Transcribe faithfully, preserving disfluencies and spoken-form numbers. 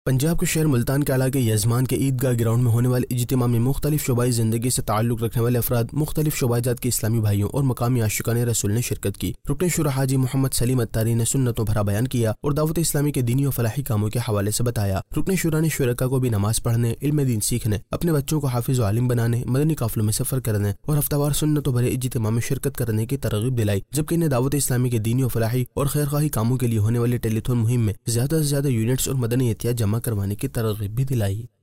पंजाब के शहर मुल्तान के इलाके यजमान के ईदगाह ग्राउंड में होने वाले इज्तिमा में मुख्तलिफ शोबाई ज़िंदगी से ताल्लुक़ रखने वाले अफराद, मुख्तलिफ शोबाजात के इस्लामी भाइयों और मकामी आशिकान रसूल ने शिरकत की। रुकन शुरा हाजी मोहम्मद सलीम अत्तारी ने सुन्नतों भरा बयान किया और दावत इस्लामी के दीनी और फलाही कामों के हवाले से बताया। रुकन शुरा ने शुरका को भी नमाज पढ़ने, इल्म दीन सीखने, अपने बच्चों को हाफिज व आलिम बनाने, मदनी काफिलों में सफर करने और हफ्तावार सुन्नतों भरे इज्तिमा में शिरकत करने की तरगीब दिलाई, जबकि इन्हें दावत इस्लामी के दीनी और फलाही और खैरखाही कामों के लिए होने वाली टेलीथॉन मुहिम में ज्यादा से ज्यादा यूनिट्स और मदनी एहतियात जमा करवाने की तरगीब भी दिलाई।